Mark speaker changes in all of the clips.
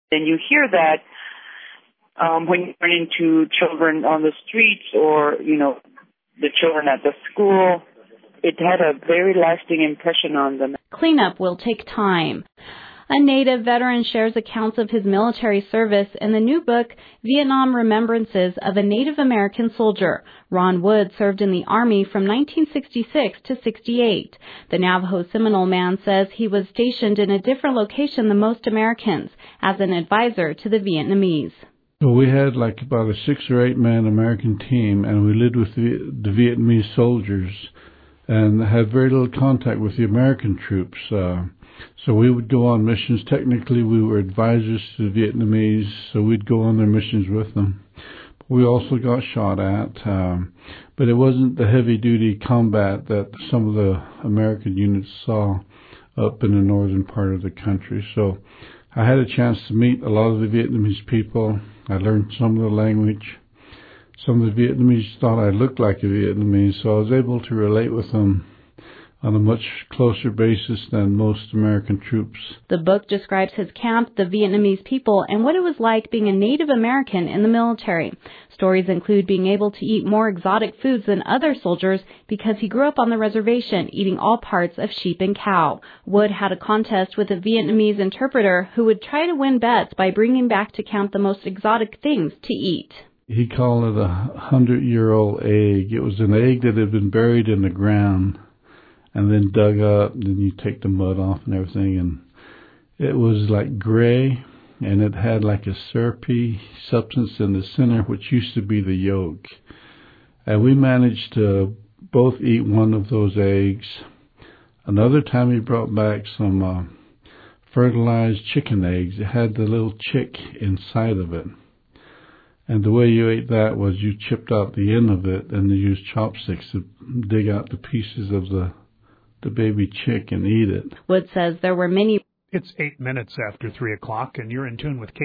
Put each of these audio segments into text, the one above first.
Speaker 1: And you hear that when you run into children on the streets or, the children at the school. It had a very lasting impression on them.
Speaker 2: Cleanup will take time. A Native veteran shares accounts of his military service in the new book, Vietnam Remembrances of a Native American Soldier. Ron Wood served in the Army from 1966 to 68. The Navajo Seminole man says he was stationed in a different location than most Americans, as an advisor to the Vietnamese.
Speaker 3: So we had like about a 6 or 8 man American team, and we lived with the Vietnamese soldiers and had very little contact with the American troops. So we would go on missions. Technically, we were advisors to the Vietnamese, so we'd go on their missions with them. We also got shot at, but it wasn't the heavy-duty combat that some of the American units saw up in the northern part of the country. So I had a chance to meet a lot of the Vietnamese people. I learned some of the language. Some of the Vietnamese thought I looked like a Vietnamese, so I was able to relate with them on a much closer basis than most American troops.
Speaker 2: The book describes his camp, the Vietnamese people, and what it was like being a Native American in the military. Stories include being able to eat more exotic foods than other soldiers because he grew up on the reservation, eating all parts of sheep and cow. Wood had a contest with a Vietnamese interpreter who would try to win bets by bringing back to camp the most exotic things to eat.
Speaker 3: He called it a 100-year-old egg. It was an egg that had been buried in the ground and then dug up, and then you take the mud off and everything, and it was like gray, and it had like a syrupy substance in the center, which used to be the yolk. And we managed to both eat one of those eggs. Another time he brought back some fertilized chicken eggs. It had the little chick inside of it. And the way you ate that was you chipped out the end of it and you used chopsticks to dig out the pieces of the baby chick and eat it.
Speaker 2: Wood says there were many.
Speaker 4: It's 8 minutes after 3 o'clock, and you're in tune with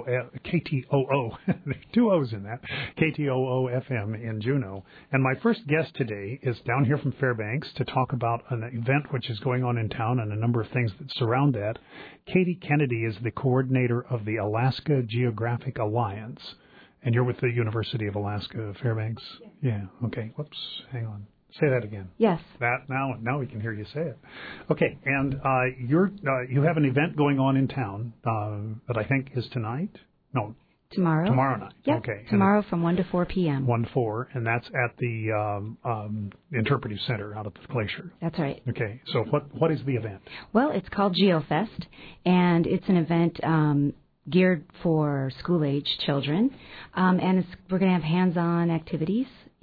Speaker 4: KTOO, 2 O's in that, KTOO FM in Juneau. And my first guest today is down here from Fairbanks to talk about an event which is going on in town and a number of things that surround that. Katie Kennedy is the coordinator of the Alaska Geographic Alliance. And you're with the University of Alaska, Fairbanks? Yeah, okay. Whoops, hang on. Say that again.
Speaker 2: Yes.
Speaker 4: That now we can hear you say it. Okay, and you have an event going on in town that I think is tonight? No.
Speaker 2: Tomorrow.
Speaker 4: Tomorrow night.
Speaker 2: Yep.
Speaker 4: Okay.
Speaker 2: Tomorrow from 1 to 4 p.m.
Speaker 4: 1 to 4, and that's at the Interpretive Center out at the Glacier.
Speaker 2: That's right.
Speaker 4: Okay, so what is the event?
Speaker 2: Well, it's called GeoFest, and it's an event geared for school-age children, and we're going to have hands-on activities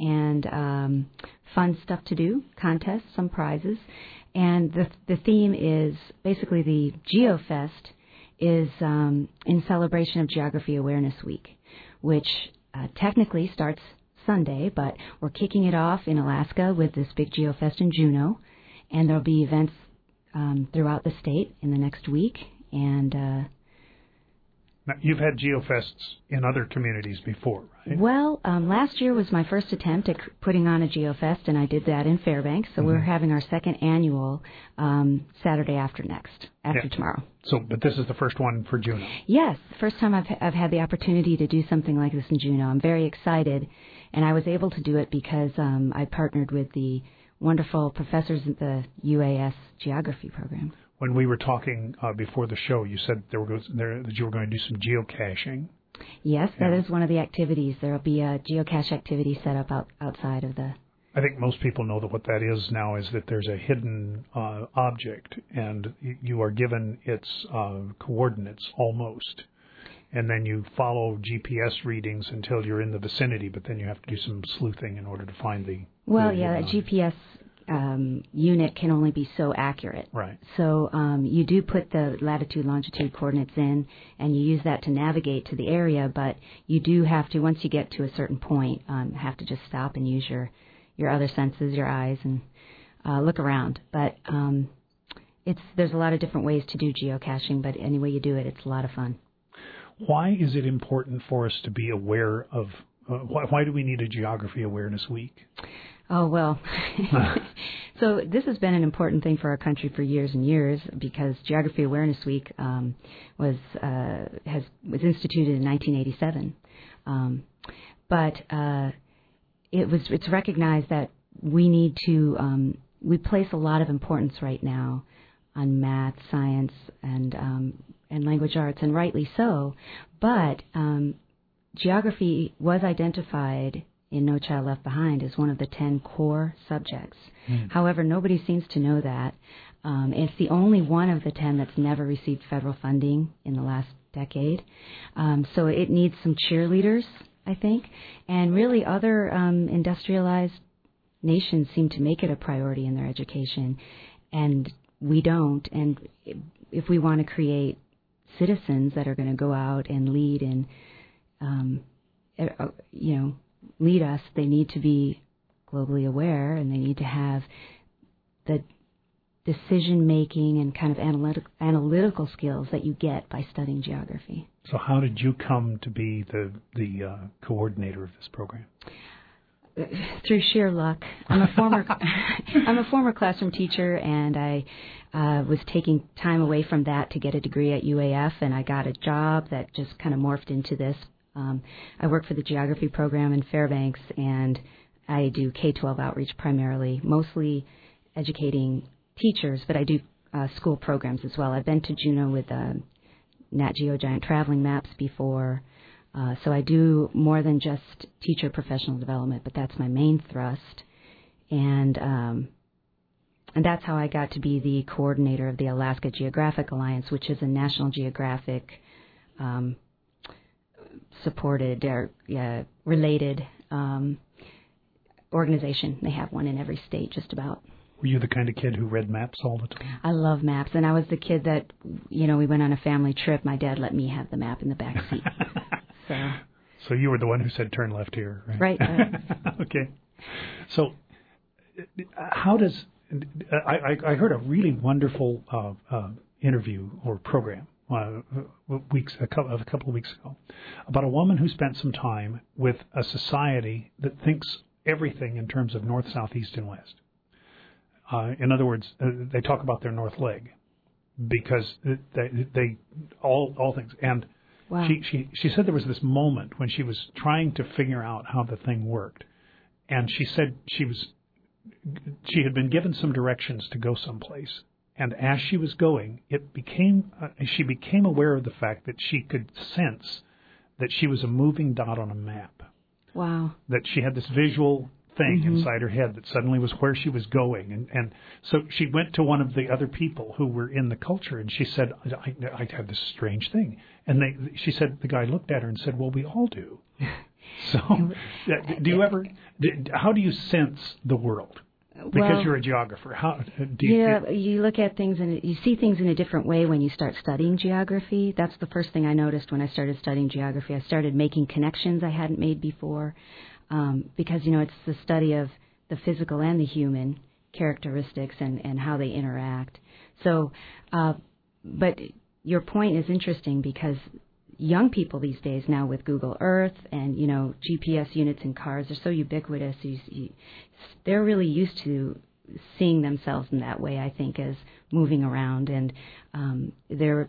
Speaker 2: and fun stuff to do, contests, some prizes, and the theme is basically the GeoFest is in celebration of Geography Awareness Week, which technically starts Sunday, but we're kicking it off in Alaska with this big GeoFest in Juneau, and there'll be events throughout the state in the next week, and
Speaker 4: now, you've had GeoFests in other communities before, right?
Speaker 2: Well, last year was my first attempt at putting on a GeoFest, and I did that in Fairbanks. So we're having our second annual Saturday after tomorrow.
Speaker 4: So, but this is the first one for Juneau.
Speaker 2: Yes, first time I've had the opportunity to do something like this in Juneau. I'm very excited, and I was able to do it because I partnered with the wonderful professors at the UAS Geography program.
Speaker 4: When we were talking before the show, you said that you were going to do some geocaching.
Speaker 2: Yes, that is one of the activities. There will be a geocache activity set up outside of the...
Speaker 4: I think most people know that what that is now is that there's a hidden object, and you are given its coordinates almost. And then you follow GPS readings until you're in the vicinity, but then you have to do some sleuthing in order to find the...
Speaker 2: Well, yeah, a GPS... unit can only be so accurate.
Speaker 4: Right.
Speaker 2: So you do put the latitude, longitude coordinates in, and you use that to navigate to the area, but you do have to, once you get to a certain point, have to just stop and use your other senses, your eyes, and look around. But there's a lot of different ways to do geocaching, but any way you do it, it's a lot of fun.
Speaker 4: Why is it important for us to be aware of, why do we need a Geography Awareness Week?
Speaker 2: Oh, well, So this has been an important thing for our country for years and years because Geography Awareness Week was instituted in 1987, but it's recognized that we need to we place a lot of importance right now on math, science, and language arts, and rightly so. But geography was identified in No Child Left Behind as one of the 10 core subjects. However, nobody seems to know that. It's the only one of the 10 that's never received federal funding in the last decade. So it needs some cheerleaders, I think. And really other industrialized nations seem to make it a priority in their education, and we don't. And if we want to create citizens that are going to go out and lead and, lead us, they need to be globally aware, and they need to have the decision-making and kind of analytical skills that you get by studying geography.
Speaker 4: So how did you come to be the coordinator of this program?
Speaker 2: Through sheer luck. I'm a former classroom teacher, and I was taking time away from that to get a degree at UAF, and I got a job that just kind of morphed into this. I work for the geography program in Fairbanks, and I do K-12 outreach primarily, mostly educating teachers, but I do school programs as well. I've been to Juneau with Nat Geo Giant Traveling Maps before. So I do more than just teacher professional development, but that's my main thrust. And that's how I got to be the coordinator of the Alaska Geographic Alliance, which is a National Geographic supported or related organization. They have one in every state just about.
Speaker 4: Were you the kind of kid who read maps all the time?
Speaker 2: I love maps, and I was the kid that, we went on a family trip. My dad let me have the map in the back seat.
Speaker 4: So you were the one who said turn left here, right?
Speaker 2: Right.
Speaker 4: Okay. So how does I heard a really wonderful interview or program a couple of weeks ago about a woman who spent some time with a society that thinks everything in terms of north, south, east, and west. In other words, they talk about their north leg because they all things. And wow. She said there was this moment when she was trying to figure out how the thing worked, and she said she had been given some directions to go someplace, and as she was going, she became aware of the fact that she could sense that she was a moving dot on a map.
Speaker 2: Wow! That
Speaker 4: she had this visual thing inside her head that suddenly was where she was going, and so she went to one of the other people who were in the culture, and she said, I had this strange thing, and she said the guy looked at her and said, well, we all do. So how do you sense the world? Because you're a geographer. How do you
Speaker 2: you look at things and you see things in a different way when you start studying geography. That's the first thing I noticed when I started studying geography. I started making connections I hadn't made before. Because, it's the study of the physical and the human characteristics and how they interact. So, but your point is interesting because young people these days now with Google Earth and, GPS units in cars are so ubiquitous. They're really used to seeing themselves in that way, I think, as moving around. And their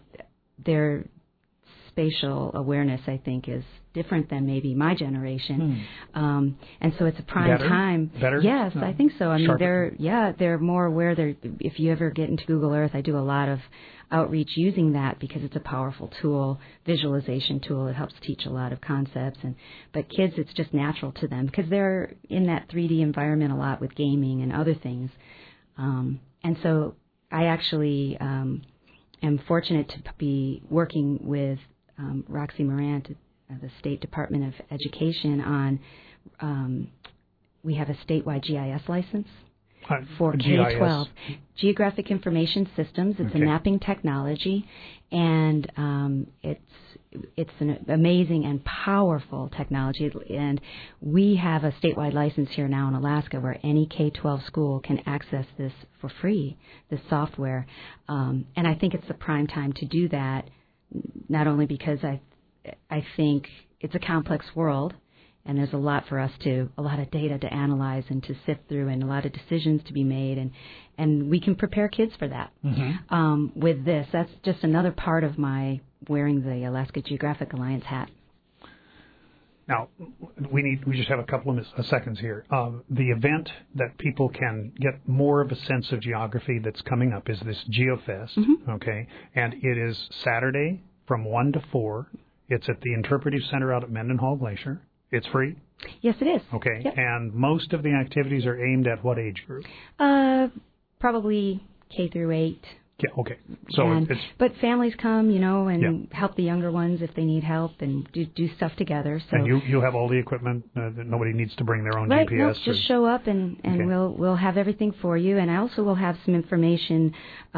Speaker 2: spatial awareness, I think, is different than maybe my generation. And so it's a prime time.
Speaker 4: Better?
Speaker 2: Yes, I think so. I mean, they're more aware. If you ever get into Google Earth, I do a lot of outreach using that because it's a powerful tool, visualization tool. It helps teach a lot of concepts. But kids, it's just natural to them because they're in that 3D environment a lot with gaming and other things. And so I actually am fortunate to be working with Roxy Morant, the State Department of Education, on we have a statewide GIS license for K-12. Geographic Information Systems. It's a mapping technology, and it's an amazing and powerful technology. And we have a statewide license here now in Alaska where any K-12 school can access this for free, this software. And I think it's the prime time to do that, not only because I think it's a complex world, and there's a lot of data to analyze and to sift through, and a lot of decisions to be made, and we can prepare kids for that. With this, that's just another part of my wearing the Alaska Geographic Alliance hat.
Speaker 4: Now, we just have a couple of seconds here. The event that people can get more of a sense of geography that's coming up is this GeoFest, okay? And it is Saturday from 1 to 4. It's at the Interpretive Center out at Mendenhall Glacier. It's free?
Speaker 2: Yes, it is.
Speaker 4: Okay.
Speaker 2: Yep.
Speaker 4: And most of the activities are aimed at what age group?
Speaker 2: Probably K through 8.
Speaker 4: Yeah, okay. So
Speaker 2: but families come, and help the younger ones if they need help and do stuff together. So
Speaker 4: and you have all the equipment. Nobody needs to bring their own
Speaker 2: right,
Speaker 4: GPS.
Speaker 2: No, just show up and
Speaker 4: okay.
Speaker 2: we'll have everything for you. And I also will have some information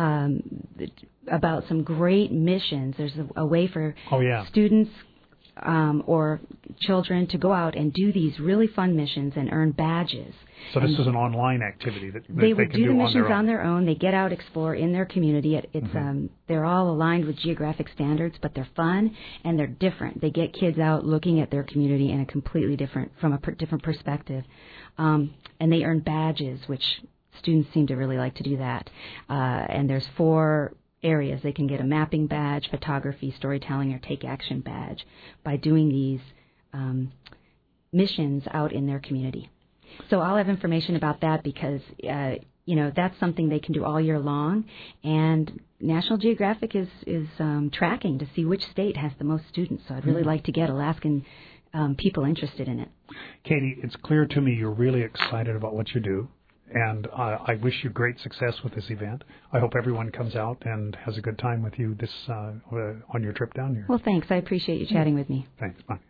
Speaker 2: about some great missions. There's a way for students or children to go out and do these really fun missions and earn badges.
Speaker 4: So this is an online activity that
Speaker 2: they
Speaker 4: can
Speaker 2: do the missions
Speaker 4: on
Speaker 2: their own. They get out, explore in their community. It's they're all aligned with geographic standards, but they're fun and they're different. They get kids out looking at their community in a completely different perspective, and they earn badges, which students seem to really like to do that. And there's 4 areas. They can get a mapping badge, photography, storytelling, or take action badge by doing these missions out in their community. So I'll have information about that because, that's something they can do all year long. And National Geographic is tracking to see which state has the most students. So I'd really like to get Alaskan people interested in it.
Speaker 4: Katie, it's clear to me you're really excited about what you do. And I wish you great success with this event. I hope everyone comes out and has a good time with you on your trip down here.
Speaker 2: Well, thanks. I appreciate you chatting with me.
Speaker 4: Thanks. Bye.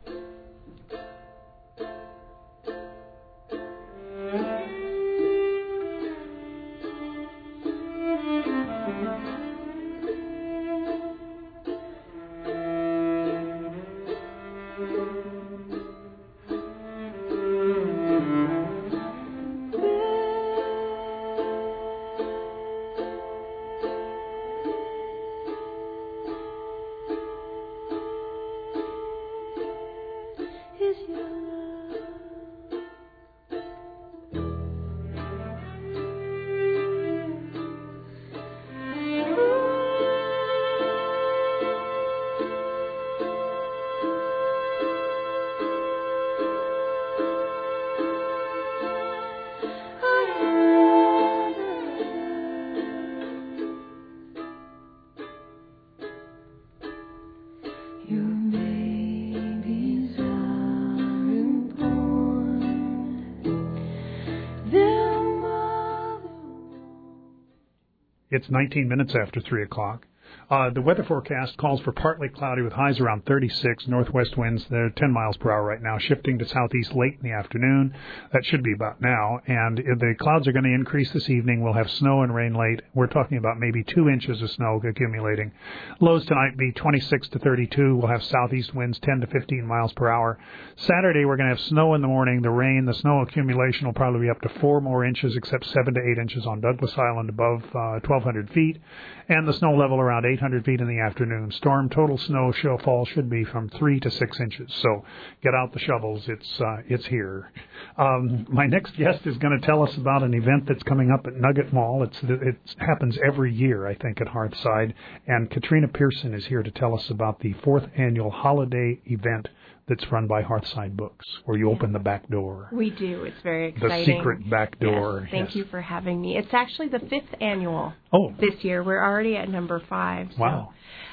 Speaker 4: It's 19 minutes after 3 o'clock. The weather forecast calls for partly cloudy with highs around 36, northwest winds. They're 10 miles per hour right now, shifting to southeast late in the afternoon. That should be about now. And the clouds are going to increase this evening. We'll have snow and rain late. We're talking about maybe 2 inches of snow accumulating. Lows tonight be 26 to 32. We'll have southeast winds 10 to 15 miles per hour. Saturday, we're going to have snow in the morning. The snow accumulation will probably be up to 4 more inches, except 7 to 8 inches on Douglas Island above 1,200 feet. And the snow level around 800 feet in the afternoon. Storm total snow fall should be from 3 to 6 inches. So get out the shovels. It's here. My next guest is going to tell us about an event that's coming up at Nugget Mall. It happens every year, I think, at Hearthside. And Katrina Pearson is here to tell us about the 4th annual holiday event that's run by Hearthside Books, where you open the back door.
Speaker 5: We do. It's very exciting.
Speaker 4: The secret back door.
Speaker 5: Yes, thank you for having me. It's actually the 5th annual this year. We're already at number 5. So,
Speaker 4: wow.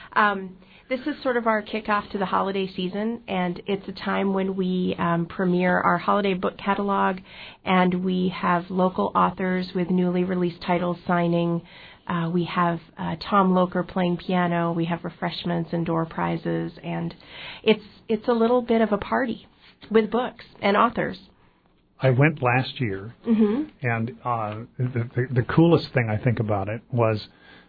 Speaker 5: This is sort of our kickoff to the holiday season, and it's a time when we premiere our holiday book catalog, and we have local authors with newly released titles signing. We have Tom Loker playing piano. We have refreshments and door prizes, and it's a little bit of a party with books and authors.
Speaker 4: I went last year, and the coolest thing I think about it was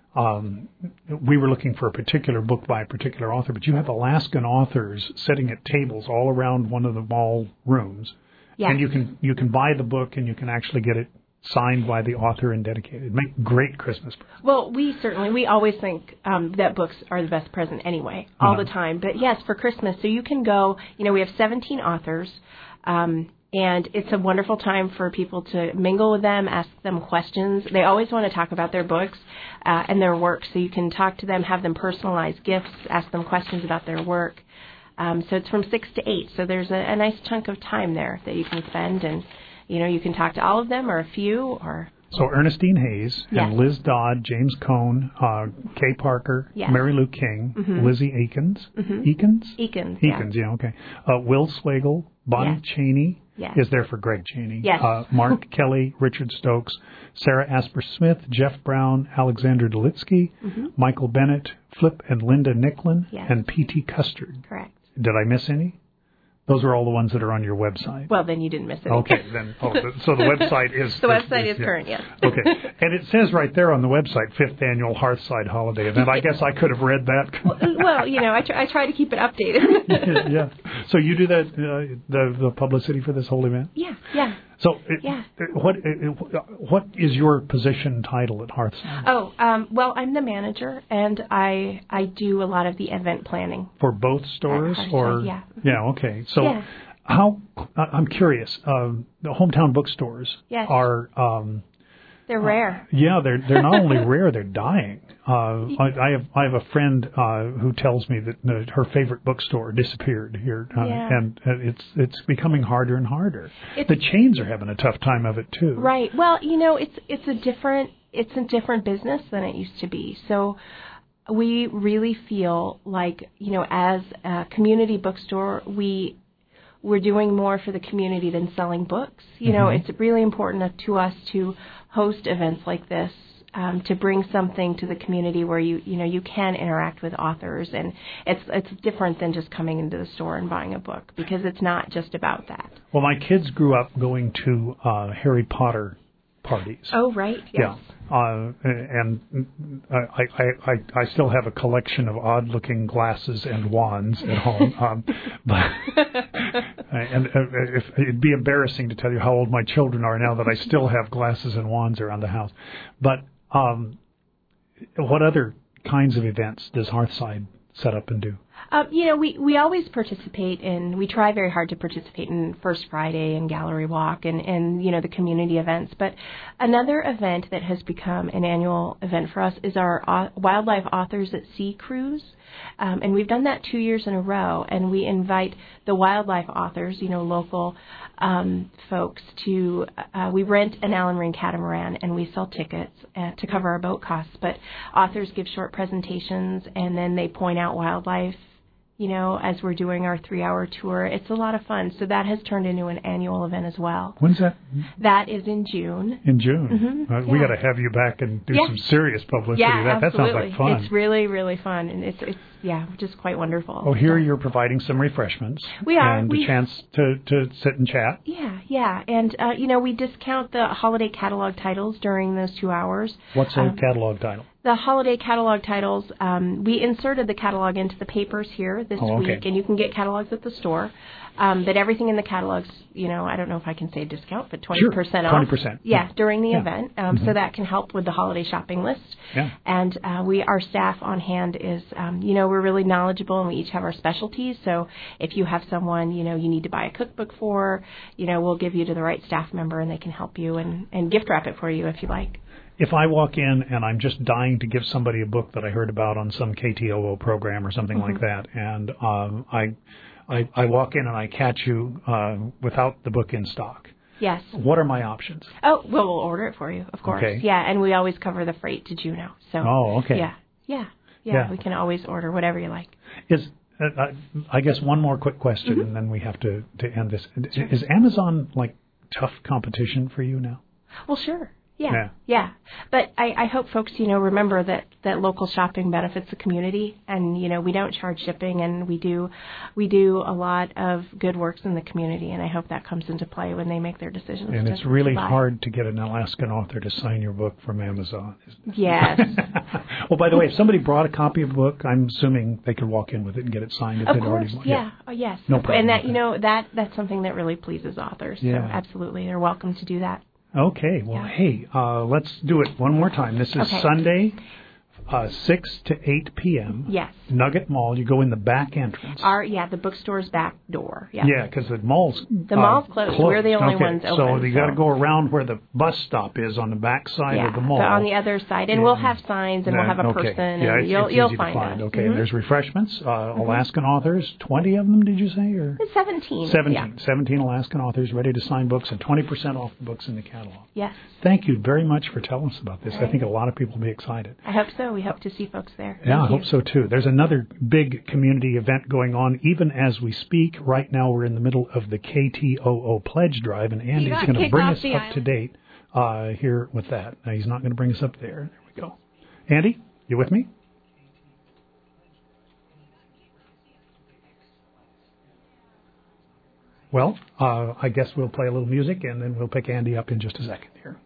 Speaker 4: we were looking for a particular book by a particular author, but you have Alaskan authors sitting at tables all around one of the mall rooms, and you can buy the book and you can actually get it signed by the author and dedicated. Make great Christmas presents.
Speaker 5: Well, we always think that books are the best present anyway, all the time. But yes, for Christmas, so you can go, we have 17 authors, and it's a wonderful time for people to mingle with them, ask them questions. They always want to talk about their books and their work, so you can talk to them, have them personalize gifts, ask them questions about their work. So it's from 6 to 8, so there's a nice chunk of time there that you can spend, and you can talk to all of them or a few.
Speaker 4: So Ernestine Hayes
Speaker 5: Yes.
Speaker 4: and Liz Dodd, James Cohn, Kay Parker,
Speaker 5: Yes.
Speaker 4: Mary Lou King, Lizzie Akins,
Speaker 5: Eakins,
Speaker 4: yeah, okay. Will Swagel, Bonnie
Speaker 5: Yes.
Speaker 4: Cheney
Speaker 5: Yes.
Speaker 4: is there for Greg Cheney.
Speaker 5: Yes.
Speaker 4: Mark Kelly, Richard Stokes, Sarah Asper Smith, Jeff Brown, Alexander Dolitsky, Michael Bennett, Flip and Linda Nicklin,
Speaker 5: Yes.
Speaker 4: and P.T. Custard.
Speaker 5: Correct.
Speaker 4: Did I miss any? Those are all the ones that are on your website.
Speaker 5: Well, then you didn't miss it.
Speaker 4: Okay, then. So the website is...
Speaker 5: The website is current, yes.
Speaker 4: Okay. And it says right there on the website, 5th Annual Hearthside Holiday Event. I guess I could have read that.
Speaker 5: Well, I try to keep it updated.
Speaker 4: Yeah. So you do that, the publicity for this whole event?
Speaker 5: Yeah.
Speaker 4: So
Speaker 5: Yeah.
Speaker 4: what is your position title at Hearthside?
Speaker 5: Well, I'm the manager, and I do a lot of the event planning.
Speaker 4: For both stores?
Speaker 5: At Hearthside,
Speaker 4: Or
Speaker 5: yeah.
Speaker 4: Yeah, okay. So
Speaker 5: Yeah.
Speaker 4: I'm curious, the hometown bookstores
Speaker 5: Yes.
Speaker 4: are...
Speaker 5: They're rare.
Speaker 4: Yeah, they're not only rare, they're dying. I have a friend who tells me that her favorite bookstore disappeared here, and it's becoming harder and harder. The chains are having a tough time of it too.
Speaker 5: Right. Well, it's a different business than it used to be. So we really feel like as a community bookstore, we're doing more for the community than selling books. It's really important to us to host events like this, to bring something to the community where you can interact with authors, and it's different than just coming into the store and buying a book, because it's not just about that.
Speaker 4: Well, my kids grew up going to Harry Potter parties.
Speaker 5: Oh, right. Yes.
Speaker 4: Yeah. And I still have a collection of odd-looking glasses and wands at home. And it'd be embarrassing to tell you how old my children are now that I still have glasses and wands around the house. But what other kinds of events does Hearthside set up and do?
Speaker 5: We always participate we try very hard to participate in First Friday and Gallery Walk and the community events. But another event that has become an annual event for us is our Wildlife Authors at Sea cruise. And we've done that 2 years in a row, and we invite the wildlife authors, local folks to, we rent an Allen Ring catamaran and we sell tickets to cover our boat costs. But authors give short presentations, and then they point out wildlife, as we're doing our 3-hour tour. It's a lot of fun. So that has turned into an annual event as well.
Speaker 4: When's that?
Speaker 5: That is in June.
Speaker 4: In June?
Speaker 5: Mm-hmm.
Speaker 4: We got to have you back and do some serious publicity.
Speaker 5: Yeah,
Speaker 4: that sounds like fun.
Speaker 5: It's really, really fun, and it's just quite wonderful.
Speaker 4: Oh, here you're providing some refreshments.
Speaker 5: We are.
Speaker 4: And a chance to sit and chat.
Speaker 5: Yeah. And, we discount the holiday catalog titles during those 2 hours.
Speaker 4: What's a catalog title?
Speaker 5: The holiday catalog titles, we inserted the catalog into the papers here this week, and you can get catalogs at the store. But everything in the catalogs, I don't know if I can say discount, but 20% off.
Speaker 4: 20%.
Speaker 5: Yeah, during the event. So that can help with the holiday shopping list.
Speaker 4: Yeah.
Speaker 5: And our staff on hand is, we're really knowledgeable, and we each have our specialties. So if you have someone, you need to buy a cookbook for, we'll give you to the right staff member, and they can help you and gift wrap it for you if you like.
Speaker 4: If I walk in and I'm just dying to give somebody a book that I heard about on some KTOO program or something like that, and I walk in and I catch you without the book in stock.
Speaker 5: Yes.
Speaker 4: What are my options?
Speaker 5: Oh, well, we'll order it for you, of course.
Speaker 4: Okay.
Speaker 5: Yeah, and we always cover the freight to Juneau. So.
Speaker 4: Oh, okay.
Speaker 5: Yeah. We can always order whatever you like.
Speaker 4: I guess one more quick question, and then we have to end this. Sure. Is Amazon tough competition for you now?
Speaker 5: Well, sure. Yeah. But I hope folks, remember that local shopping benefits the community, and, we don't charge shipping, and we do a lot of good works in the community, and I hope that comes into play when they make their decisions.
Speaker 4: And it's really hard to get an Alaskan author to sign your book from Amazon.
Speaker 5: Yes.
Speaker 4: Well, by the way, if somebody brought a copy of a book, I'm assuming they could walk in with it and get it signed if they'd already bought it.
Speaker 5: Yeah. Oh, yes.
Speaker 4: No problem.
Speaker 5: And that, that's something that really pleases authors.
Speaker 4: Yeah.
Speaker 5: So absolutely, they're welcome to do that.
Speaker 4: Okay. Well, hey, let's do it one more time. This is Sunday, 6 to 8 p.m.
Speaker 5: Yes.
Speaker 4: Nugget Mall. You go in the back entrance.
Speaker 5: The bookstore's back door. Yeah.
Speaker 4: Yeah, because the mall's
Speaker 5: closed. We're the only ones open.
Speaker 4: So you got to go around where the bus stop is on the back side of the mall.
Speaker 5: On the other side, and we'll have signs, and we'll have a person, and you'll find us.
Speaker 4: Okay, and there's refreshments. Alaskan authors, 20 of them, did you say, or
Speaker 5: 17?
Speaker 4: 17 Alaskan authors ready to sign books, and 20% off the books in the catalog.
Speaker 5: Yes.
Speaker 4: Thank you very much for telling us about this. I think a lot of people will be excited.
Speaker 5: I hope so. We hope to see folks there.
Speaker 4: Yeah, I hope so too. There's another big community event going on even as we speak. Right now we're in the middle of the KTOO Pledge Drive, and Andy's going to bring us up to date here with that. Now, he's not going to bring us up there. There we go. Andy, you with me? Well, I guess we'll play a little music, and then we'll pick Andy up in just a second here.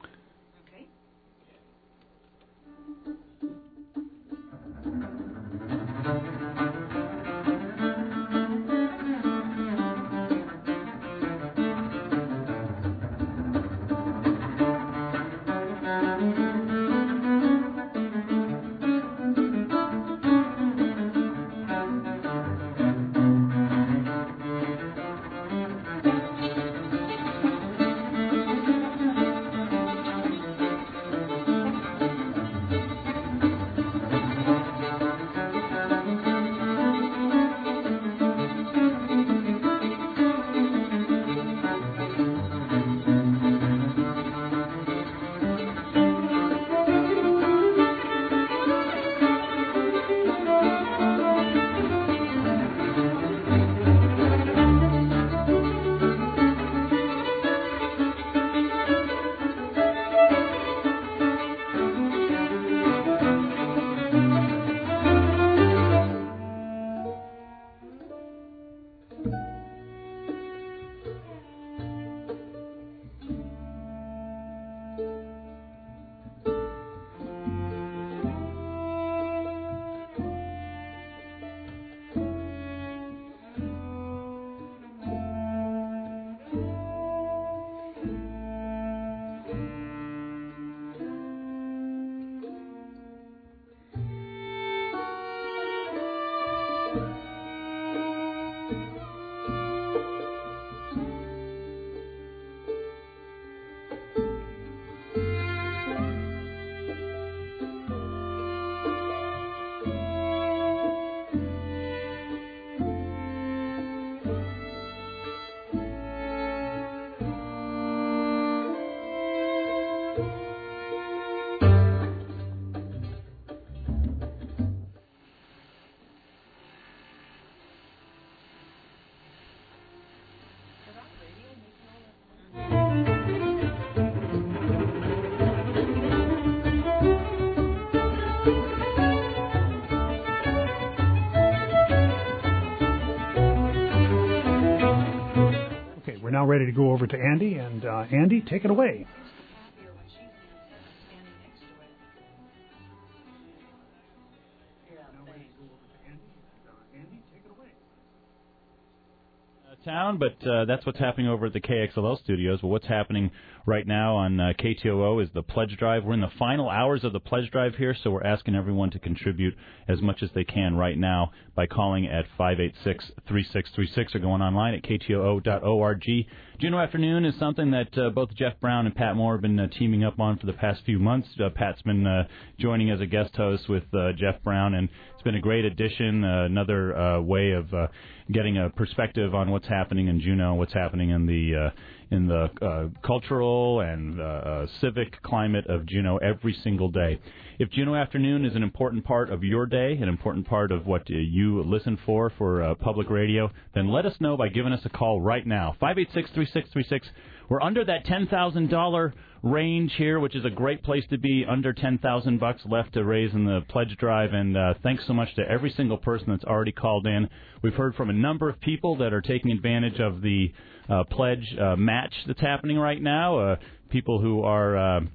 Speaker 4: Now ready to go over to Andy, and Andy, take it away.
Speaker 6: Town, but that's what's happening over at the KXLL studios. Well, what's happening right now on KTOO is the Pledge Drive. We're in the final hours of the Pledge Drive here, so we're asking everyone to contribute as much as they can right now by calling at 586-3636 or going online at ktoo.org. Juneau Afternoon is something that both Jeff Brown and Pat Moore have been teaming up on for the past few months. Pat's been joining as a guest host with Jeff Brown, and it's been a great addition, another way of getting a perspective on what's happening in Juneau, what's happening in the cultural and civic climate of Juneau every single day. If Juneau Afternoon is an important part of your day, an important part of what you listen for public radio, then let us know by giving us a call right now. 586-3636. We're under that $10,000 range here, which is a great place to be, under $10,000 left to raise in the pledge drive. And thanks so much to every single person that's already called in. We've heard from a number of people that are taking advantage of the pledge match that's happening right now, people who are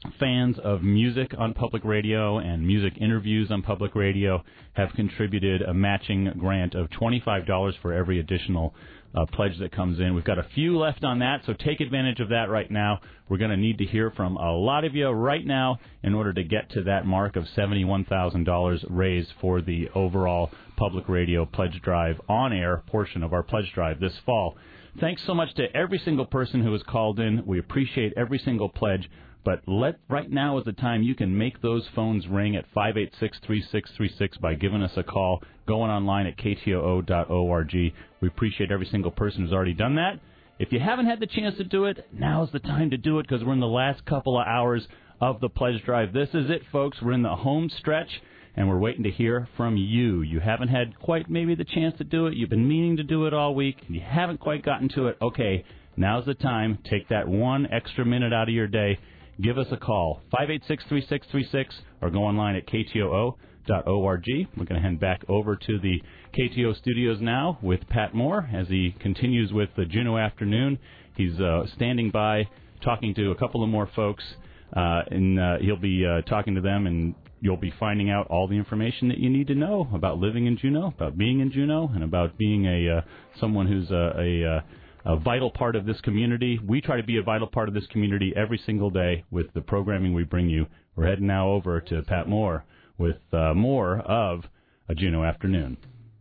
Speaker 6: fans of music on public radio and music interviews on public radio have contributed a matching grant of $25 for every additional pledge that comes in. We've got a few left on that, so take advantage of that right now. We're going to need to hear from a lot of you right now in order to get to that mark of $71,000 raised for the overall public radio pledge drive on-air portion of our pledge drive this fall. Thanks so much to every single person who has called in. We appreciate every single pledge. But right now is the time you can make those phones ring at 586-3636 by giving us a call, going online at ktoo.org. We appreciate every single person who's already done that. If you haven't had the chance to do it, now's the time to do it because we're in the last couple of hours of the pledge drive. This is it, folks. We're in the home stretch, and we're waiting to hear from you. You haven't had quite maybe the chance to do it. You've been meaning to do it all week, and you haven't quite gotten to it. Okay, now's the time. Take that one extra minute out of your day. Give us a call, 586-3636, or go online at ktoo.org. We're going to head back over to the KTO studios now with Pat Moore as he continues with the Juneau Afternoon. He's standing by, talking to a couple of more folks, and he'll be talking to them, and you'll be finding out all the information that you need to know about living in Juneau, about being in Juneau, and about being someone who's a vital part of this community. We try to be a vital part of this community every single day with the programming we bring you. We're heading now over to Pat Moore with more of a Juneau Afternoon.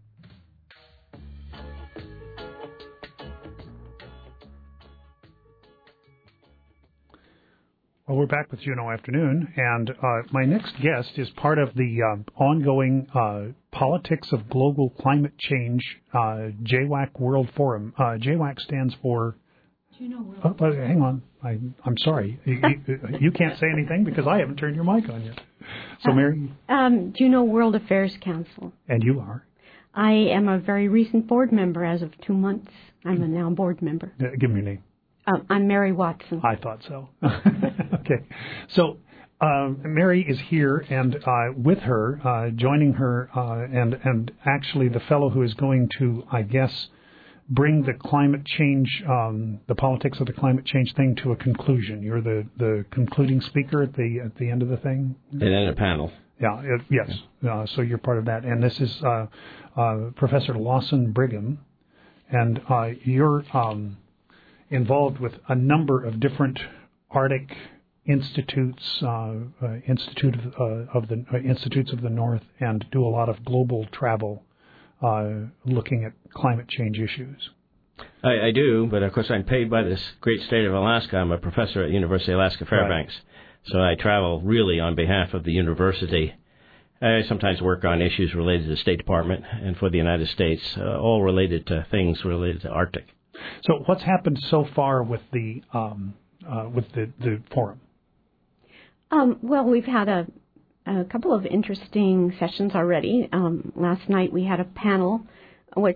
Speaker 4: Well, we're back with Juneau Afternoon, and my next guest is part of the ongoing Politics of Global Climate Change JWAC World Forum. JWAC stands for... Juneau World Forum. Hang on. I'm sorry. You can't say anything because I haven't turned your mic on yet. So, Mary?
Speaker 7: Juneau World Affairs Council.
Speaker 4: And you are?
Speaker 7: I am a very recent board member as of 2 months. I'm a now board member.
Speaker 4: Give me your name.
Speaker 7: I'm Mary Watson.
Speaker 4: I thought so. Okay. So Mary is here, and with her, joining her, and actually the fellow who is going to, I guess, bring the climate change, the politics of the climate change thing to a conclusion. You're the concluding speaker at the end of the thing?
Speaker 8: And then a panel.
Speaker 4: Yeah, yes. So you're part of that. And this is Professor Lawson Brigham, and you're... involved with a number of different Arctic institutes, institutes of the North, and do a lot of global travel, looking at climate change issues.
Speaker 8: I do, but of course I'm paid by this great state of Alaska. I'm a professor at University of Alaska Fairbanks, right. So I travel really on behalf of the university. I sometimes work on issues related to the State Department and for the United States, all related to things related to Arctic.
Speaker 4: So, what's happened so far with the forum?
Speaker 7: Well, we've had a couple of interesting sessions already. Last night we had a panel, which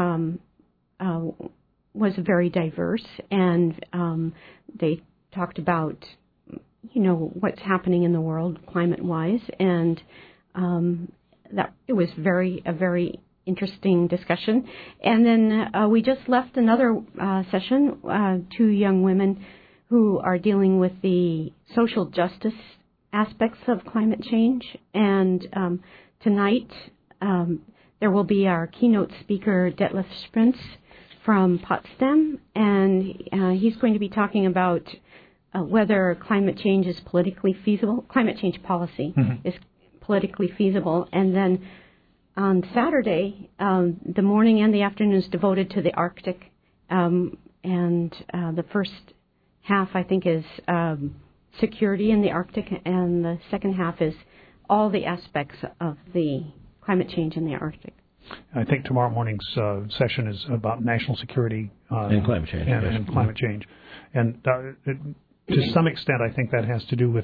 Speaker 7: was very diverse, and they talked about, what's happening in the world climate-wise, and that it was a very interesting discussion. And then we just left another session, 2 young women who are dealing with the social justice aspects of climate change. And tonight there will be our keynote speaker, Detlef Sprints from Potsdam, and he's going to be talking about whether climate change is politically feasible, climate change policy is politically feasible. And then on Saturday, the morning and the afternoon is devoted to the Arctic, and the first half, I think, is security in the Arctic, and the second half is all the aspects of the climate change in the Arctic.
Speaker 4: I think tomorrow morning's session is about national security
Speaker 8: and climate change.
Speaker 4: And climate change. And to some extent, I think that has to do with,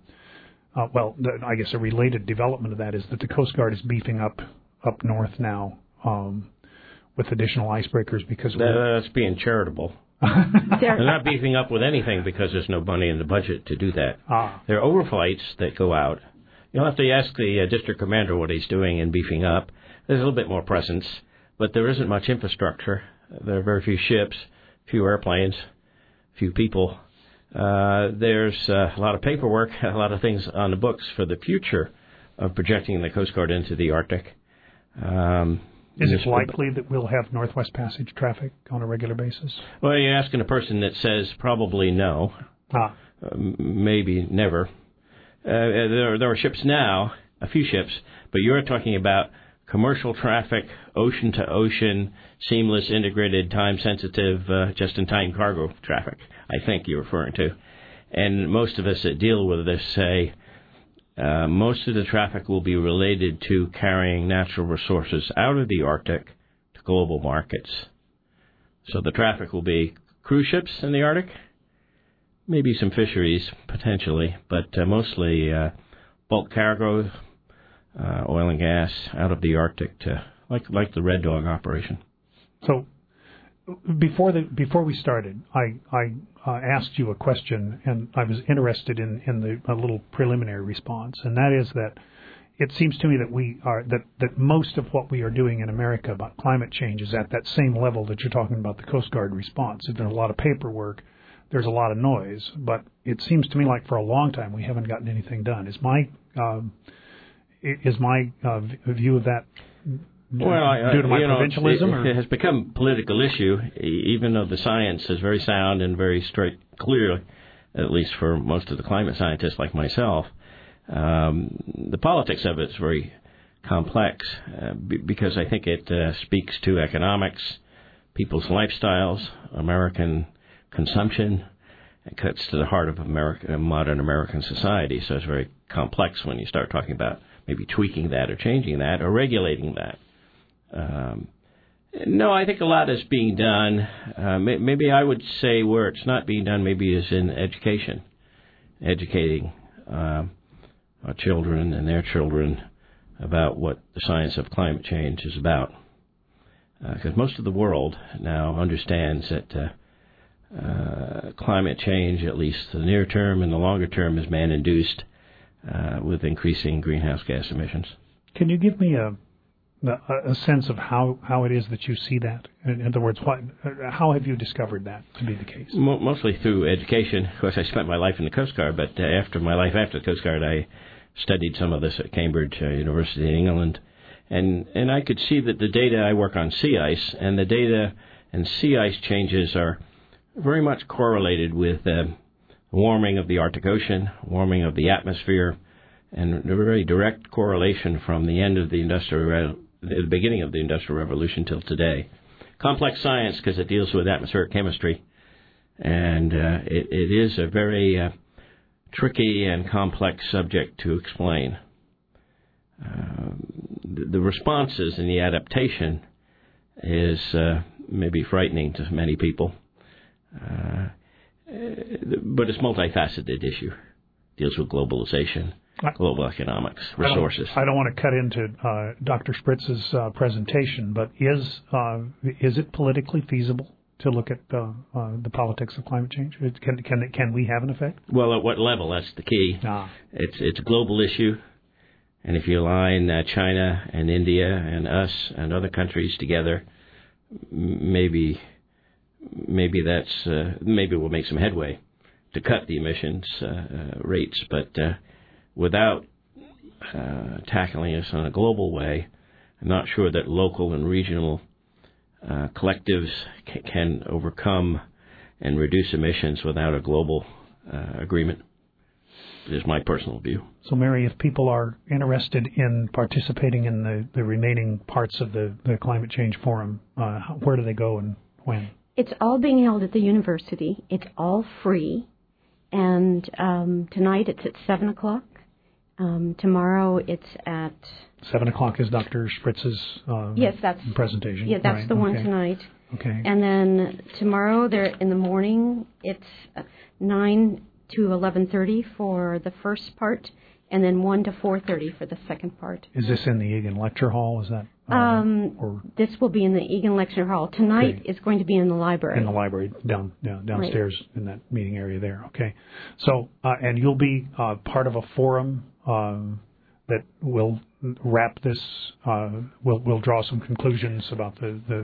Speaker 4: I guess a related development of that is that the Coast Guard is beefing up north now with additional icebreakers because
Speaker 8: that's being charitable. They're not beefing up with anything because there's no money in the budget to do that. There are overflights that go out. You'll have to ask the district commander what he's doing in beefing up. There's a little bit more presence, but there isn't much infrastructure. There are very few ships, few airplanes, few people. There's a lot of paperwork, a lot of things on the books for the future of projecting the Coast Guard into the Arctic.
Speaker 4: Is it likely that we'll have Northwest Passage traffic on a regular basis?
Speaker 8: Well, you're asking a person that says probably no, maybe never. There are ships now, a few ships, but you're talking about commercial traffic, ocean-to-ocean, seamless, integrated, time-sensitive, just-in-time cargo traffic, I think you're referring to. And most of us that deal with this say most of the traffic will be related to carrying natural resources out of the Arctic to global markets. So the traffic will be cruise ships in the Arctic, maybe some fisheries, potentially, but mostly bulk cargo, oil and gas out of the Arctic to like the Red Dog operation.
Speaker 4: So before we started, I asked you a question, and I was interested in a little preliminary response, and that is that it seems to me that that most of what we are doing in America about climate change is at that same level that you're talking about the Coast Guard response. There's a lot of paperwork, there's a lot of noise, but it seems to me like for a long time we haven't gotten anything done. Is my view of that due to my provincialism?
Speaker 8: It has become a political issue, even though the science is very sound and very straight, clear, at least for most of the climate scientists like myself. The politics of it is very complex because I think it speaks to economics, people's lifestyles, American consumption. It cuts to the heart of modern American society, so it's very complex when you start talking about maybe tweaking that or changing that or regulating that. No, I think a lot is being done. Maybe I would say where it's not being done maybe is in education, educating our children and their children about what the science of climate change is about. Because most of the world now understands that climate change, at least the near term and the longer term, is man-induced with increasing greenhouse gas emissions.
Speaker 4: Can you give me a sense of how it is that you see that? In other words, how have you discovered that to be the case?
Speaker 8: Mostly through education. Of course, I spent my life in the Coast Guard, but after the Coast Guard, I studied some of this at Cambridge University in England. And I could see that the data, I work on sea ice, and the data and sea ice changes are very much correlated with warming of the Arctic Ocean, warming of the atmosphere, and a very direct correlation from the end of the beginning of the Industrial Revolution till today. Complex science because it deals with atmospheric chemistry, and it is a very tricky and complex subject to explain. The responses and the adaptation is maybe frightening to many people, but it's a multifaceted issue. It deals with globalization, global economics, resources.
Speaker 4: I don't want to cut into Dr. Spritz's presentation, but is it politically feasible to look at the politics of climate change? Can we have an effect?
Speaker 8: Well, at what level? That's the key. It's a global issue, and if you align China and India and us and other countries together, maybe we'll make some headway to cut the emissions rates, but without tackling this on a global way, I'm not sure that local and regional collectives can overcome and reduce emissions without a global agreement. Is my personal view.
Speaker 4: So, Mary, if people are interested in participating in the remaining parts of the Climate Change Forum, where do they go and when?
Speaker 7: It's all being held at the university. It's all free. And tonight it's at 7 o'clock. Tomorrow it's at...
Speaker 4: 7 o'clock is Dr. Spritz's presentation.
Speaker 7: Yeah, that's the one tonight.
Speaker 4: Okay.
Speaker 7: And then tomorrow, in the morning, it's 9 to 11:30 for the first part, and then 1 to 4:30 for the second part.
Speaker 4: Is this in the Egan Lecture Hall? Is that?
Speaker 7: This will be in the Egan Lecture Hall. Tonight is going to be in the library.
Speaker 4: In the library, downstairs in that meeting area there. Okay. So, and you'll be part of a forum that will wrap this. We'll draw some conclusions about the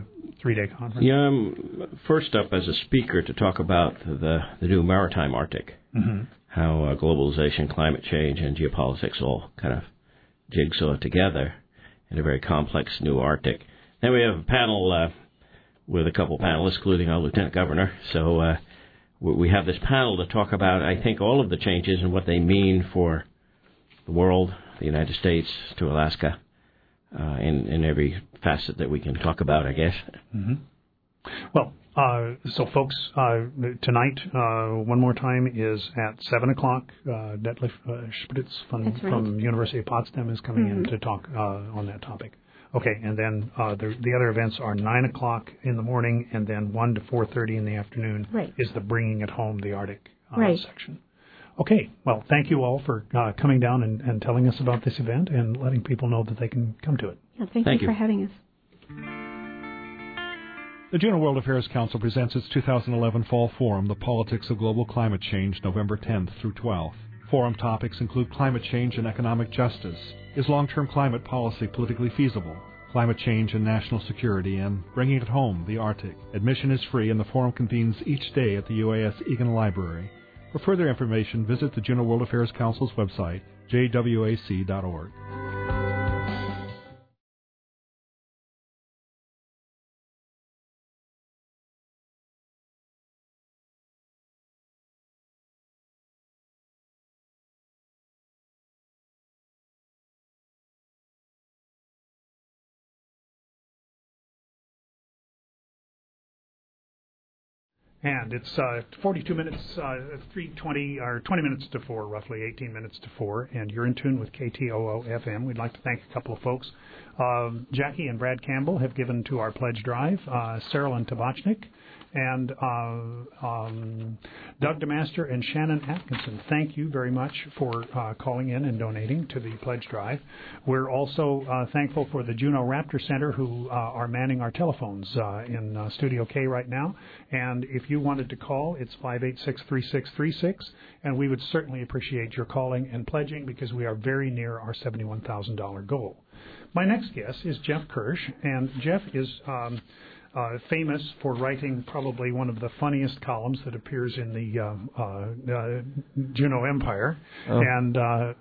Speaker 4: 3-day conference?
Speaker 8: Yeah, I'm first up as a speaker to talk about the new maritime Arctic, how globalization, climate change, and geopolitics all kind of jigsaw together in a very complex new Arctic. Then we have a panel with a couple panelists, including our Lieutenant Governor. So we have this panel to talk about, I think, all of the changes and what they mean for the world, the United States, to Alaska, in every facet that we can talk about, I guess.
Speaker 4: Well, so folks, tonight, one more time, is at 7 o'clock. Detlef Spritz from University of Potsdam is coming in to talk on that topic. Okay, and then the other events are 9 o'clock in the morning, and then 1 to 4:30 in the afternoon is the Bringing It Home, the Arctic section. Okay, well, thank you all for coming down and telling us about this event and letting people know that they can come to it.
Speaker 7: Yeah, thank you for having us.
Speaker 9: The Juneau World Affairs Council presents its 2011 Fall Forum, The Politics of Global Climate Change, November 10th through 12th. Forum topics include climate change and economic justice. Is long-term climate policy politically feasible? Climate change and national security, and Bringing It Home, the Arctic. Admission is free, and the forum convenes each day at the UAS Egan Library. For further information, visit the Juneau World Affairs Council's website, jwac.org.
Speaker 4: And it's 42 minutes, 3:20 or 20 minutes to 4, roughly 18 minutes to 4, and you're in tune with KTOO FM. We'd like to thank a couple of folks. Jackie and Brad Campbell have given to our pledge drive. Cyril and Tabachnik, and Doug DeMaster and Shannon Atkinson. Thank you very much for calling in and donating to the pledge drive. We're also thankful for the Juneau Raptor Center, who are manning our telephones in Studio K right now. And if you wanted to call, it's 586-3636, and we would certainly appreciate your calling and pledging, because we are very near our $71,000 goal. My next guest is Jeff Kirsch, and Jeff is famous for writing probably one of the funniest columns that appears in the Juneau Empire, and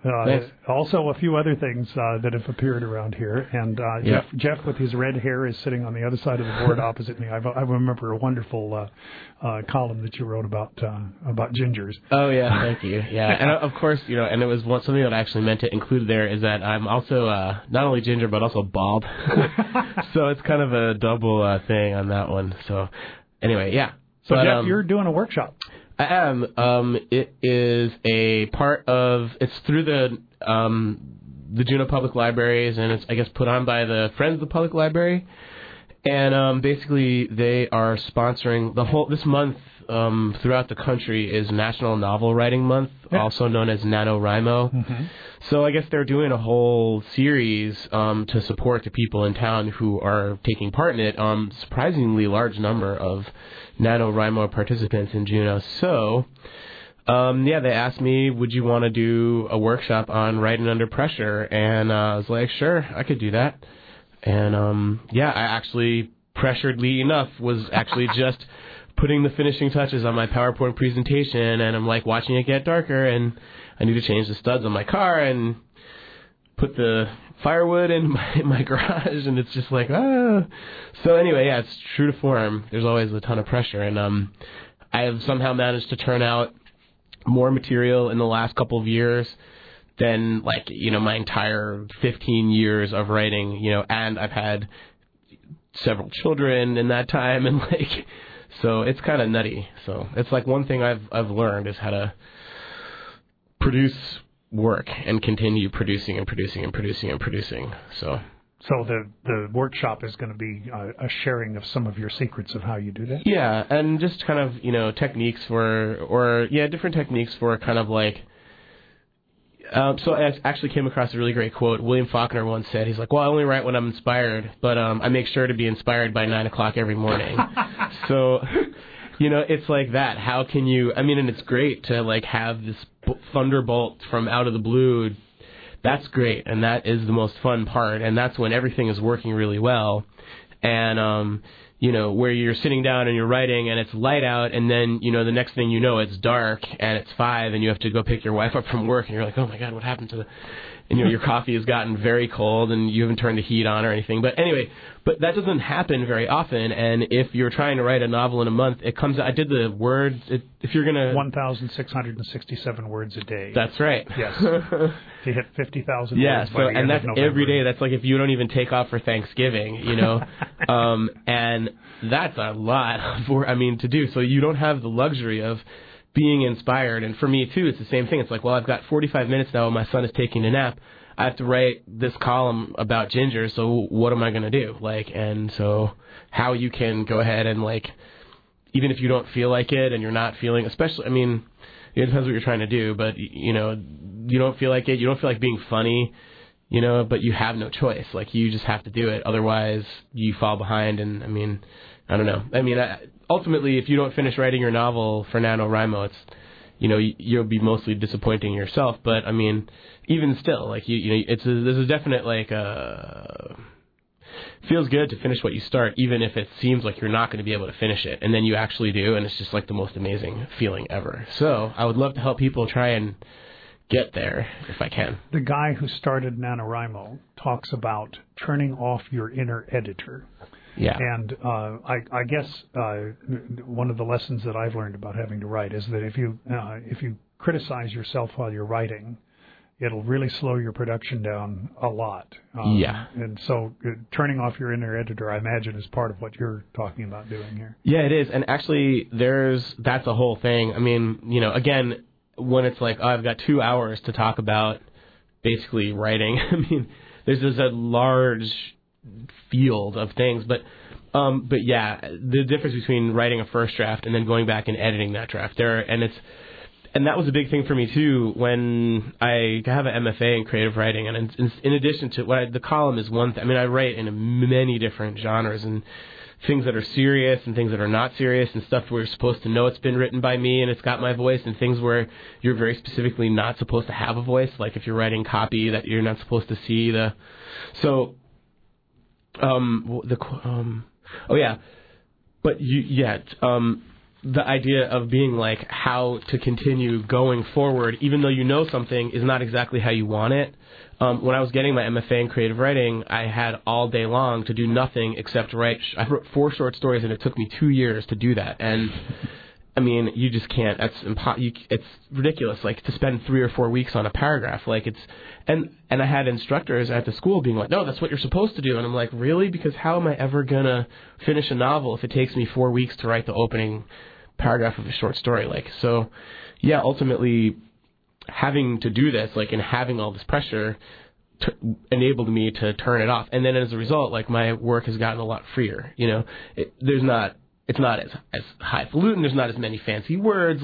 Speaker 4: also a few other things that have appeared around here. And Jeff, with his red hair, is sitting on the other side of the board opposite me. I remember a wonderful column that you wrote about gingers.
Speaker 10: Oh yeah, thank you. Yeah, and of course, and it was something that I actually meant to include there is that I'm also not only ginger but also bald, so it's kind of a double thing on that one. So anyway, yeah.
Speaker 4: So Jeff, you're doing a workshop.
Speaker 10: I am. It is a part of. It's through the Juneau Public Libraries, and it's, I guess, put on by the Friends of the Public Library. And basically, they are sponsoring this month. Throughout the country is National Novel Writing Month, also known as NaNoWriMo. Mm-hmm. So I guess they're doing a whole series to support the people in town who are taking part in it. Surprisingly large number of NaNoWriMo participants in Juneau. So, they asked me, would you want to do a workshop on writing under pressure? And I was like, sure, I could do that. And, I actually, pressuredly enough, was actually just putting the finishing touches on my PowerPoint presentation, and I'm like watching it get darker, and I need to change the studs on my car and put the firewood in my garage, and it's just like, ah. So anyway, it's true to form. There's always a ton of pressure, and I have somehow managed to turn out more material in the last couple of years than, my entire 15 years of writing, and I've had several children in that time, and so it's kind of nutty. So it's one thing I've learned is how to produce work and continue producing and producing and producing and producing. So the workshop is going to be a sharing of some of your secrets of how you do that? Yeah, and just kind of, techniques different techniques for kind of so I actually came across a really great quote. William Faulkner once said, he's like, well, I only write when I'm inspired, but I make sure to be inspired by 9 o'clock every morning. So, it's like that. How can you, and it's great to have this thunderbolt from out of the blue. That's great, and that is the most fun part, and that's when everything is working really well. and where you're sitting down and you're writing and it's light out, and then the next thing you know it's dark and it's 5 and you have to go pick your wife up from work, and you're like, oh my God, what happened to the your coffee has gotten very cold and you haven't turned the heat on or anything. But anyway, that doesn't happen very often. And if you're trying to write a novel in a month, it comes. I did the words. If you're gonna
Speaker 4: 1,667 words a day.
Speaker 10: That's right.
Speaker 4: Yes. To hit 50,000.
Speaker 10: Yeah.
Speaker 4: Words
Speaker 10: So
Speaker 4: by the
Speaker 10: and
Speaker 4: end
Speaker 10: that's
Speaker 4: of November.
Speaker 10: every day. That's like if you don't even take off for Thanksgiving, and that's a lot to do. So you don't have the luxury of being inspired. And for me too, it's the same thing. It's like, well, I've got 45 minutes now when my son is taking a nap. I have to write this column about ginger, so what am I going to do? And so how you can go ahead and even if you don't feel like it and you're not feeling, especially, it depends what you're trying to do, but you don't feel like it, you don't feel like being funny, but you have no choice. You just have to do it. Otherwise you fall behind. And I don't know. Ultimately, if you don't finish writing your novel for NaNoWriMo, it's, you'll be mostly disappointing yourself. But even still, there's a definite feels good to finish what you start, even if it seems like you're not going to be able to finish it, and then you actually do, and it's just the most amazing feeling ever. So I would love to help people try and get there if I can.
Speaker 4: The guy who started NaNoWriMo talks about turning off your inner editor.
Speaker 10: Yeah.
Speaker 4: And I guess one of the lessons that I've learned about having to write is that if you criticize yourself while you're writing, it'll really slow your production down a lot.
Speaker 10: Yeah.
Speaker 4: And so turning off your inner editor, I imagine, is part of what you're talking about doing here.
Speaker 10: Yeah, it is. And actually, that's a whole thing. Again, when it's like, oh, I've got 2 hours to talk about basically writing, there's a large field of things, but yeah, the difference between writing a first draft and then going back and editing that draft and that was a big thing for me too when I have an MFA in creative writing, and in addition to the column is one thing. I write in many different genres, and things that are serious and things that are not serious, and stuff where you're supposed to know it's been written by me and it's got my voice, and things where you're very specifically not supposed to have a voice, like if you're writing copy that you're not supposed to see the idea of being how to continue going forward, even though you know something is not exactly how you want it. When I was getting my MFA in creative writing, I had all day long to do nothing except write. I wrote 4 short stories, and it took me 2 years to do that. And you just can't. It's ridiculous. To spend 3 or 4 weeks on a paragraph, and I had instructors at the school being like, "No, that's what you're supposed to do." And I'm like, "Really? Because how am I ever gonna finish a novel if it takes me 4 weeks to write the opening paragraph of a short story?" So, yeah, ultimately, having to do this, and having all this pressure, enabled me to turn it off. And then as a result, my work has gotten a lot freer. It's not as highfalutin. There's not as many fancy words.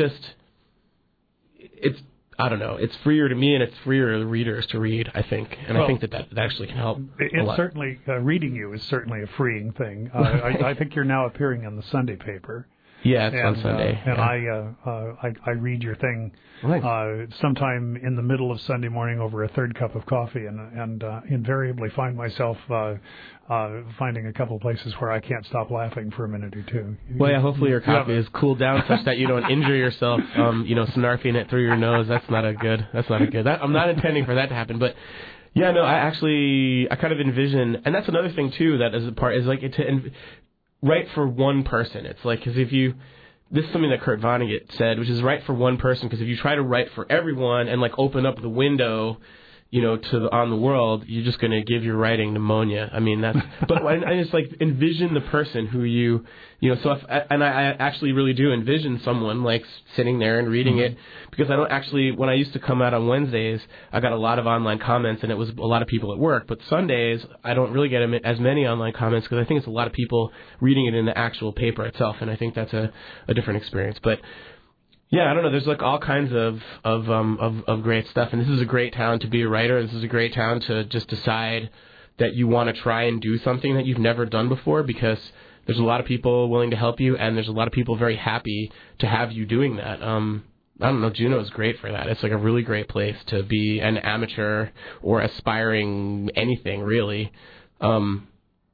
Speaker 10: I don't know. It's freer to me, and it's freer to readers to read, I think. And I think that actually can help a lot.
Speaker 4: Certainly, reading you is certainly a freeing thing. I think you're now appearing in the Sunday paper.
Speaker 10: Yeah, it's on Sunday.
Speaker 4: And
Speaker 10: yeah.
Speaker 4: I read your thing
Speaker 10: nice.
Speaker 4: Sometime in the middle of Sunday morning over a third cup of coffee, and invariably find myself finding a couple places where I can't stop laughing for a minute or two.
Speaker 10: Well, yeah, hopefully your coffee is cooled down such that you don't injure yourself, snarfing it through your nose. That's not a good. I'm not intending for that to happen, but. Yeah, no, I kind of envision, and that's another thing too that as a part is to write for one person. It's because this is something that Kurt Vonnegut said, which is write for one person, because if you try to write for everyone and open up the window, on the world, you're just going to give your writing pneumonia. But I just envision the person who I actually really do envision someone sitting there and reading it, because I don't actually, when I used to come out on Wednesdays, I got a lot of online comments, and it was a lot of people at work, but Sundays, I don't really get as many online comments, because I think it's a lot of people reading it in the actual paper itself, and I think that's a different experience. But yeah, I don't know. There's all kinds of great stuff, and this is a great town to be a writer. This is a great town to just decide that you want to try and do something that you've never done before, because there's a lot of people willing to help you, and there's a lot of people very happy to have you doing that. I don't know. Juneau is great for that. It's a really great place to be an amateur or aspiring anything, really.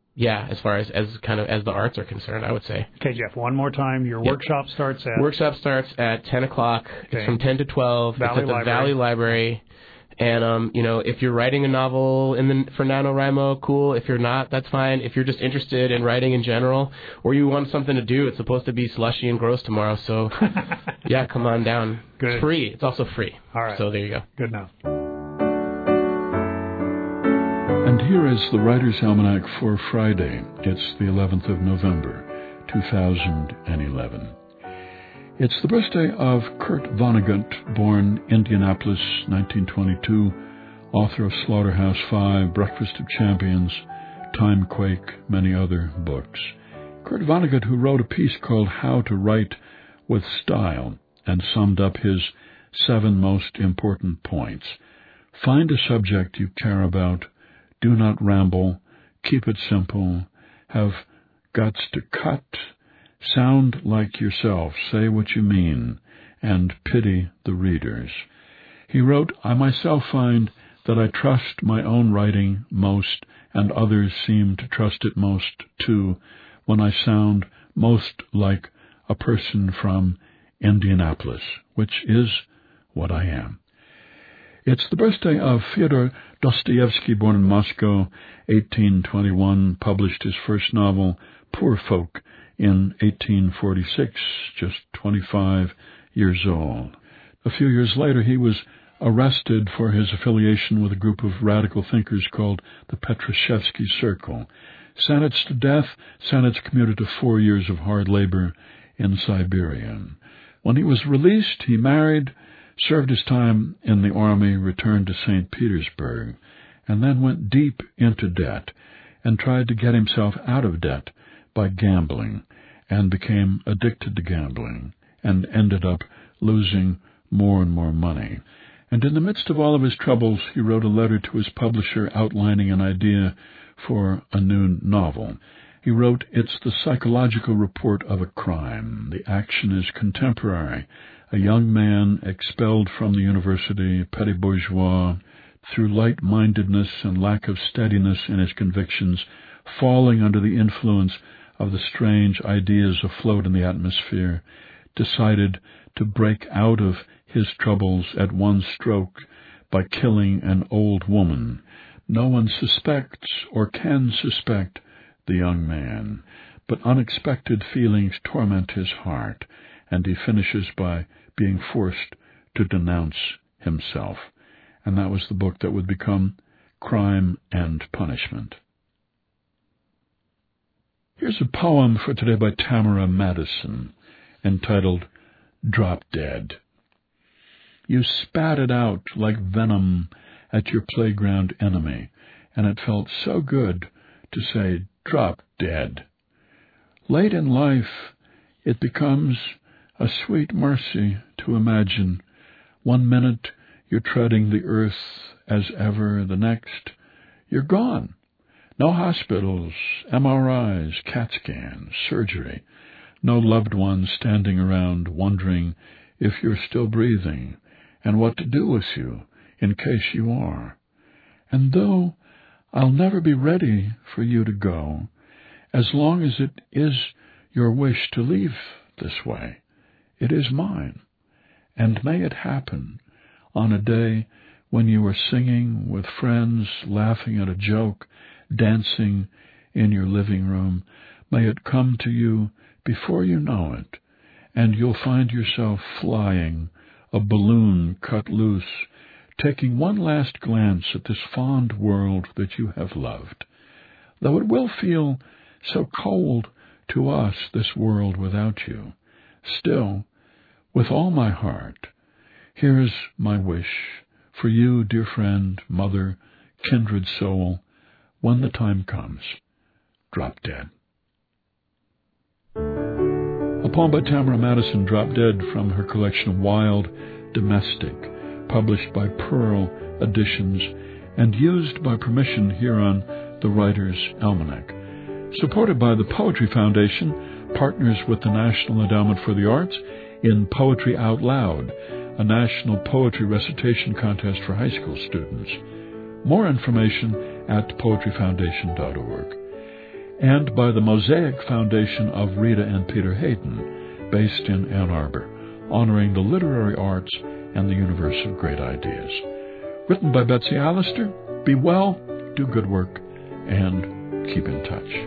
Speaker 10: as far as kind of as the arts are concerned, I would say.
Speaker 4: Okay, Jeff, one more time. Your workshop starts at?
Speaker 10: Workshop starts at 10 o'clock. Okay. It's from 10 to 12. It's at the Valley Library. And, if you're writing a novel for NaNoWriMo, cool. If you're not, that's fine. If you're just interested in writing in general, or you want something to do, it's supposed to be slushy and gross tomorrow. So, come on down.
Speaker 4: Good.
Speaker 10: It's free. It's also free.
Speaker 4: All right.
Speaker 10: So there you go.
Speaker 4: Good enough.
Speaker 3: And here is the Writer's Almanac for Friday. It's the 11th of November, 2011. It's the birthday of Kurt Vonnegut, born Indianapolis, 1922, author of Slaughterhouse-Five, Breakfast of Champions, Timequake, many other books. Kurt Vonnegut, who wrote a piece called How to Write with Style and summed up his 7 most important points. Find a subject you care about. Do not ramble. Keep it simple. Have guts to cut. Sound like yourself, say what you mean, and pity the readers. He wrote, I myself find that I trust my own writing most, and others seem to trust it most, too, when I sound most like a person from Indianapolis, which is what I am. It's the birthday of Fyodor Dostoevsky, born in Moscow, 1821, published his first novel, Poor Folk, in 1846, just 25 years old. A few years later, he was arrested for his affiliation with a group of radical thinkers called the Petrashevsky Circle. Sentenced to death, sentence commuted to 4 years of hard labor in Siberia. When he was released, he married, served his time in the army, returned to St. Petersburg, and then went deep into debt and tried to get himself out of debt by gambling, and became addicted to gambling, and ended up losing more and more money. And in the midst of all of his troubles, he wrote a letter to his publisher outlining an idea for a new novel. He wrote, It's the psychological report of a crime. The action is contemporary. A young man expelled from the university, petty bourgeois, through light-mindedness and lack of steadiness in his convictions, falling under the influence of the strange ideas afloat in the atmosphere, decided to break out of his troubles at one stroke by killing an old woman. No one suspects or can suspect the young man, but unexpected feelings torment his heart, and he finishes by being forced to denounce himself. And that was the book that would become Crime and Punishment. Here's a poem for today by Tamara Madison, entitled Drop Dead. You spat it out like venom at your playground enemy, and it felt so good to say, drop dead. Late in life, it becomes a sweet mercy to imagine. 1 minute you're treading the earth as ever, the next you're gone. No hospitals, MRIs, CAT scans, surgery. No loved ones standing around wondering if you're still breathing and what to do with you in case you are. And though I'll never be ready for you to go, as long as it is your wish to leave this way, it is mine. And may it happen on a day when you are singing with friends, laughing at a joke, dancing in your living room. May it come to you before you know it, and you'll find yourself flying, a balloon cut loose, taking one last glance at this fond world that you have loved. Though it will feel so cold to us, this world without you, still, with all my heart, here is my wish for you, dear friend, mother, kindred soul. When the time comes, drop dead. A poem by Tamara Madison, Drop Dead, from her collection Wild Domestic, published by Pearl Editions and used by permission here on the Writer's Almanac. Supported by the Poetry Foundation, partners with the National Endowment for the Arts in Poetry Out Loud, a national poetry recitation contest for high school students. More information at poetryfoundation.org.
Speaker 11: and by the Mosaic Foundation of Rita and Peter Hayden, based in Ann Arbor, honoring the literary arts and the universe of great ideas. Written by Betsy Allister. Be well, do good work, and keep in touch.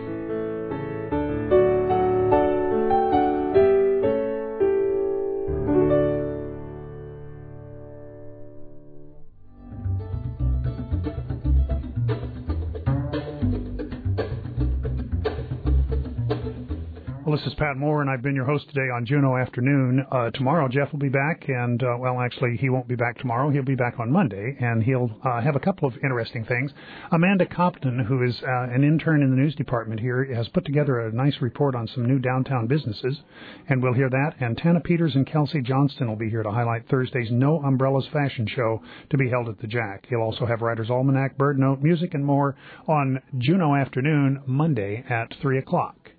Speaker 4: This is Pat Moore, and I've been your host today on Juneau Afternoon. Tomorrow, Jeff will be back, and, actually, he won't be back tomorrow. He'll be back on Monday, and he'll have a couple of interesting things. Amanda Compton, who is an intern in the news department here, has put together a nice report on some new downtown businesses, and we'll hear that. And Tana Peters and Kelsey Johnston will be here to highlight Thursday's No Umbrellas fashion show to be held at the Jack. He'll also have Writer's Almanac, Bird Note, music, and more on Juneau Afternoon, Monday at 3 o'clock.